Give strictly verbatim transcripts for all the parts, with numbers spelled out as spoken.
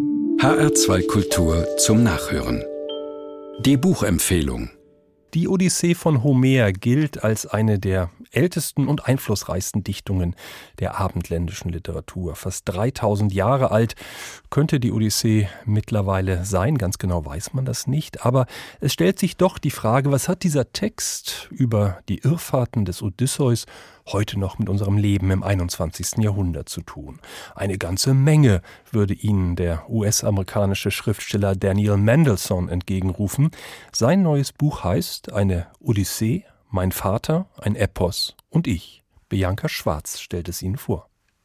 H R zwei Kultur zum Nachhören. Die Buchempfehlung. Die Odyssee von Homer gilt als eine der ältesten und einflussreichsten Dichtungen der abendländischen Literatur. Fast dreitausend Jahre alt könnte die Odyssee mittlerweile sein, ganz genau weiß man das nicht. Aber es stellt sich doch die Frage, was hat dieser Text über die Irrfahrten des Odysseus heute noch mit unserem Leben im einundzwanzigsten Jahrhundert zu tun? Eine ganze Menge, würde Ihnen der U S-amerikanische Schriftsteller Daniel Mendelsohn entgegenrufen. Sein neues Buch heißt Eine Odyssee, mein Vater, ein Epos und ich. Bianca Schwarz stellt es Ihnen vor.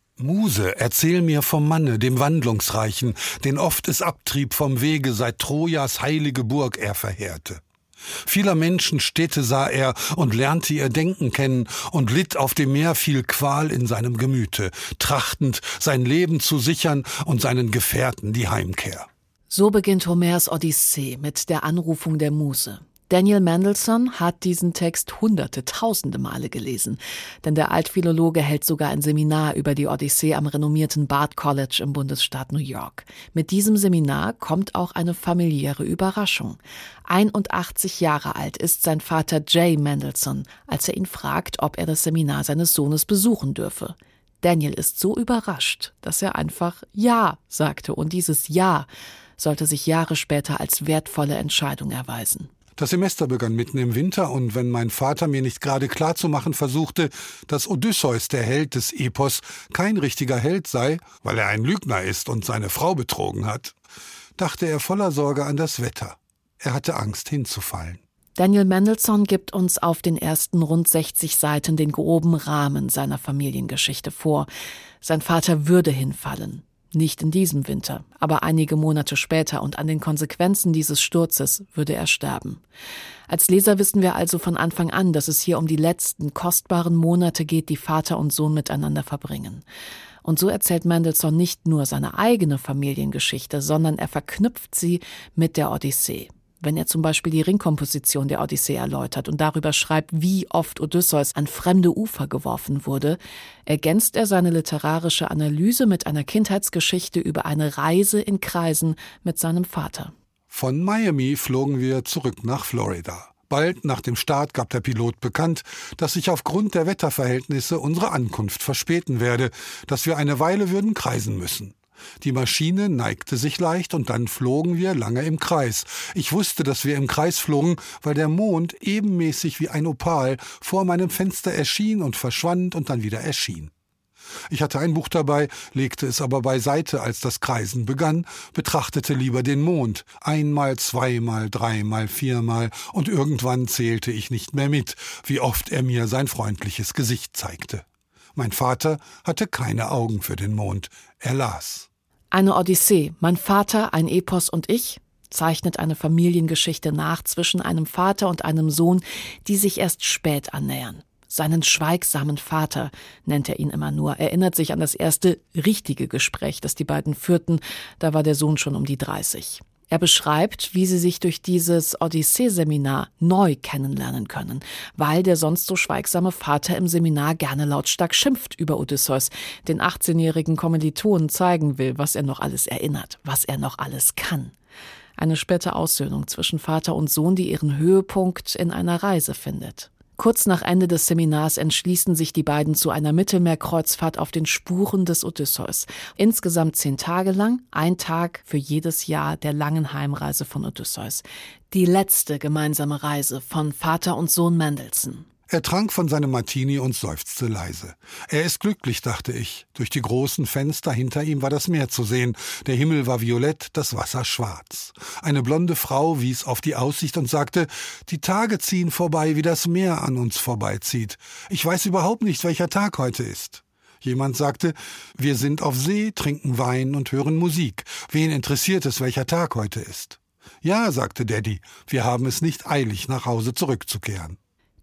Muse, erzähl mir vom Manne, dem Wandlungsreichen, den oft es abtrieb vom Wege, seit Trojas heilige Burg er verheerte. Vieler Menschen Städte sah er und lernte ihr Denken kennen und litt auf dem Meer viel Qual in seinem Gemüte, trachtend sein Leben zu sichern und seinen Gefährten die Heimkehr. So beginnt Homers Odyssee mit der Anrufung der Muse. Daniel Mendelsohn hat diesen Text hunderte, tausende Male gelesen, denn der Altphilologe hält sogar ein Seminar über die Odyssee am renommierten Bard College im Bundesstaat New York. Mit diesem Seminar kommt auch eine familiäre Überraschung. einundachtzig Jahre alt ist sein Vater Jay Mendelsohn, als er ihn fragt, ob er das Seminar seines Sohnes besuchen dürfe. Daniel ist so überrascht, dass er einfach Ja sagte, und dieses Ja sollte sich Jahre später als wertvolle Entscheidung erweisen. Das Semester begann mitten im Winter, und wenn mein Vater mir nicht gerade klarzumachen versuchte, dass Odysseus, der Held des Epos, kein richtiger Held sei, weil er ein Lügner ist und seine Frau betrogen hat, dachte er voller Sorge an das Wetter. Er hatte Angst, hinzufallen. Daniel Mendelsohn gibt uns auf den ersten rund sechzig Seiten den groben Rahmen seiner Familiengeschichte vor. Sein Vater würde hinfallen. Nicht in diesem Winter, aber einige Monate später, und an den Konsequenzen dieses Sturzes würde er sterben. Als Leser wissen wir also von Anfang an, dass es hier um die letzten kostbaren Monate geht, die Vater und Sohn miteinander verbringen. Und so erzählt Mendelsohn nicht nur seine eigene Familiengeschichte, sondern er verknüpft sie mit der Odyssee. Wenn er zum Beispiel die Ringkomposition der Odyssee erläutert und darüber schreibt, wie oft Odysseus an fremde Ufer geworfen wurde, ergänzt er seine literarische Analyse mit einer Kindheitsgeschichte über eine Reise in Kreisen mit seinem Vater. Von Miami flogen wir zurück nach Florida. Bald nach dem Start gab der Pilot bekannt, dass sich aufgrund der Wetterverhältnisse unsere Ankunft verspäten werde, dass wir eine Weile würden kreisen müssen. Die Maschine neigte sich leicht, und dann flogen wir lange im Kreis. Ich wusste, dass wir im Kreis flogen, weil der Mond ebenmäßig wie ein Opal vor meinem Fenster erschien und verschwand und dann wieder erschien. Ich hatte ein Buch dabei, legte es aber beiseite, als das Kreisen begann, betrachtete lieber den Mond. Einmal, zweimal, dreimal, viermal, und irgendwann zählte ich nicht mehr mit, wie oft er mir sein freundliches Gesicht zeigte. Mein Vater hatte keine Augen für den Mond. Er las. Eine Odyssee, mein Vater, ein Epos und ich, zeichnet eine Familiengeschichte nach zwischen einem Vater und einem Sohn, die sich erst spät annähern. Seinen schweigsamen Vater nennt er ihn immer nur, erinnert sich an das erste richtige Gespräch, das die beiden führten. Da war der Sohn schon um die dreißig. Er beschreibt, wie sie sich durch dieses Odyssee-Seminar neu kennenlernen können, weil der sonst so schweigsame Vater im Seminar gerne lautstark schimpft über Odysseus, den achtzehnjährigen Kommilitonen zeigen will, was er noch alles erinnert, was er noch alles kann. Eine späte Aussöhnung zwischen Vater und Sohn, die ihren Höhepunkt in einer Reise findet. Kurz nach Ende des Seminars entschließen sich die beiden zu einer Mittelmeerkreuzfahrt auf den Spuren des Odysseus. Insgesamt zehn Tage lang, ein Tag für jedes Jahr der langen Heimreise von Odysseus. Die letzte gemeinsame Reise von Vater und Sohn Mendelsohn. Er trank von seinem Martini und seufzte leise. Er ist glücklich, dachte ich. Durch die großen Fenster hinter ihm war das Meer zu sehen. Der Himmel war violett, das Wasser schwarz. Eine blonde Frau wies auf die Aussicht und sagte, die Tage ziehen vorbei, wie das Meer an uns vorbeizieht. Ich weiß überhaupt nicht, welcher Tag heute ist. Jemand sagte, wir sind auf See, trinken Wein und hören Musik. Wen interessiert es, welcher Tag heute ist? Ja, sagte Daddy, wir haben es nicht eilig, nach Hause zurückzukehren.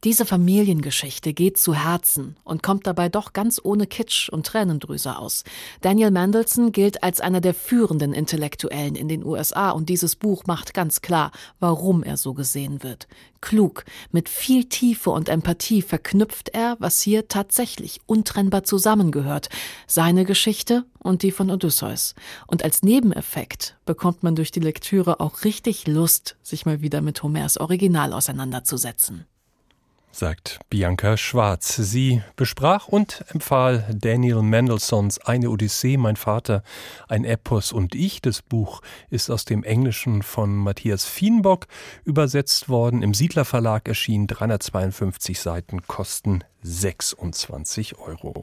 Diese Familiengeschichte geht zu Herzen und kommt dabei doch ganz ohne Kitsch und Tränendrüse aus. Daniel Mendelsohn gilt als einer der führenden Intellektuellen in den U S A und dieses Buch macht ganz klar, warum er so gesehen wird. Klug, mit viel Tiefe und Empathie verknüpft er, was hier tatsächlich untrennbar zusammengehört, seine Geschichte und die von Odysseus. Und als Nebeneffekt bekommt man durch die Lektüre auch richtig Lust, sich mal wieder mit Homers Original auseinanderzusetzen. Sagt Bianca Schwarz. Sie besprach und empfahl Daniel Mendelsohns Eine Odyssee, mein Vater, ein Epos und ich. Das Buch ist aus dem Englischen von Matthias Fienbock übersetzt worden, im Siedler Verlag erschienen, dreihundertzweiundfünfzig Seiten, kosten sechsundzwanzig Euro.